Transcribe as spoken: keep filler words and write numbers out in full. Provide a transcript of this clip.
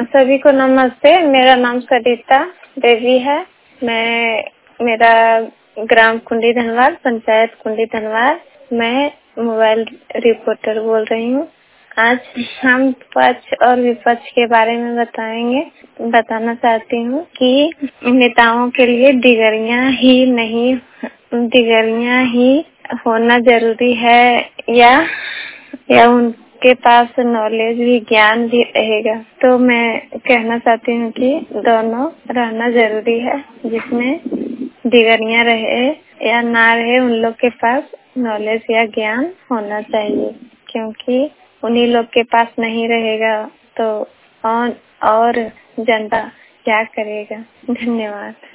सभी को नमस्ते। मेरा नाम सरिता देवी है। मैं मेरा ग्राम कुंडी धनवार, पंचायत कुंडी धनवार। मैं मोबाइल रिपोर्टर बोल रही हूँ। आज हम पक्ष और विपक्ष के बारे में बताएंगे बताना चाहती हूँ कि नेताओं के लिए डिग्रियां ही नहीं डिग्रियां ही होना जरूरी है या या उनके पास नॉलेज भी ज्ञान भी रहेगा। तो मैं कहना चाहती हूँ कि दोनों रहना जरूरी है। जिसमें डिग्रियां रहे या ना रहे, उन लोग के पास नॉलेज या ज्ञान होना चाहिए, क्योंकि उन्हीं लोग के पास नहीं रहेगा तो और, और जनता क्या करेगा। धन्यवाद।